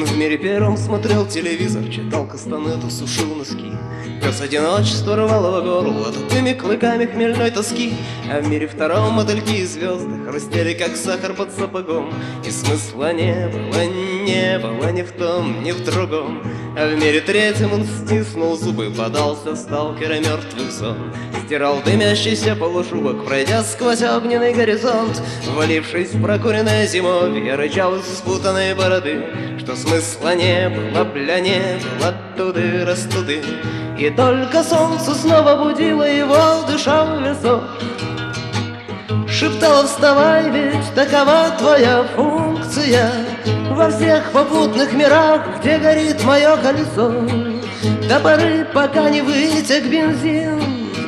Он в мире первым смотрел телевизор, читал кастанету, сушил носки. Пес одиночество рвало в горло тупыми клыками хмельной тоски. А в мире втором мотыльки и звезды хрустели, как сахар под сапогом. И смысла не было ни в том, ни в другом. А в мире третьем он стиснул зубы, подался сталкера мертвых сон. Стирал дымящийся полушубок, пройдя сквозь огненный горизонт. Валившись в прокуренное зимовье, рычал из спутанной бороды, что смысла не было, бля, не было, туды-растуды. И только солнце снова будило его, дыша в висок. Шептала: вставай, ведь такова твоя функция во всех попутных мирах, где горит мое колесо, до поры, пока не вытек бензин.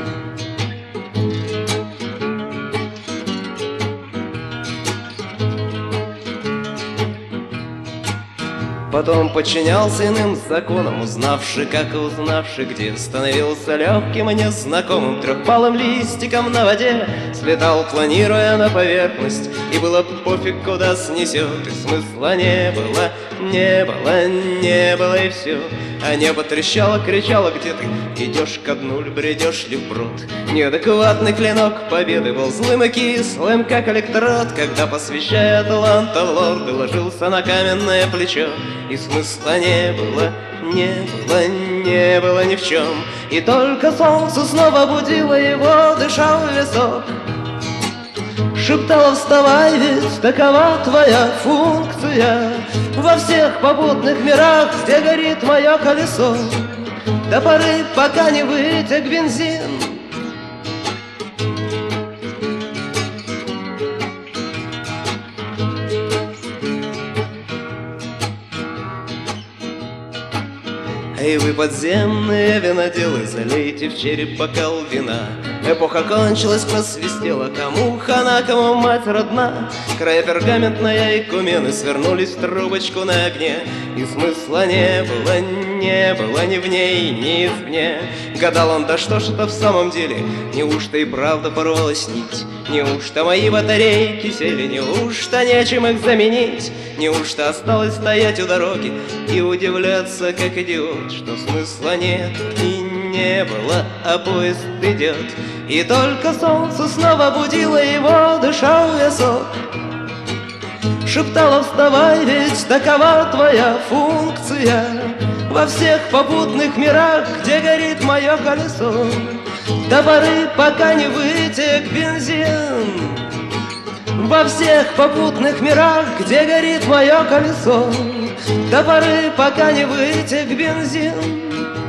Потом подчинялся иным законам, узнавший, как и узнавший где, становился легким и незнакомым трехпалым листиком на воде. Слетал, планируя на поверхность, и было пофиг, куда снесет. И смысла не было, и все. А небо трещало, кричало: где ты? Идешь ко дну, бредешь ли вброд? Неадекватный клинок победы был злым и кислым, как электрод, когда, посвящая таланта в лорды, ложился на каменное плечо. И смысла не было ни в чем. И только солнце снова будило его, дыша в висок. Шептала: вставай, ведь такова твоя функция во всех попутных мирах, где горит мое колесо, до поры, пока не вытек бензин. Эй, вы подземные виноделы, залейте в череп бокал вина. Эпоха кончилась, просвистела, кому хана, кому мать родна. Края пергаментная икумены свернулись в трубочку на огне. И смысла не было ни в ней, ни извне. Гадал он: да что ж это в самом деле? Неужто и правда порвалась нить? Неужто мои батарейки сели? Неужто нечем их заменить? Неужто осталось стоять у дороги и удивляться, как идиот, что смысла нет и не было, а поезд идет? И только солнце снова будило его, дыша в висок. Шептала: вставай, ведь такова твоя функция во всех попутных мирах, где горит мое колесо, до поры, пока не вытек бензин. Во всех попутных мирах, где горит мое колесо, до поры, пока не вытек бензин.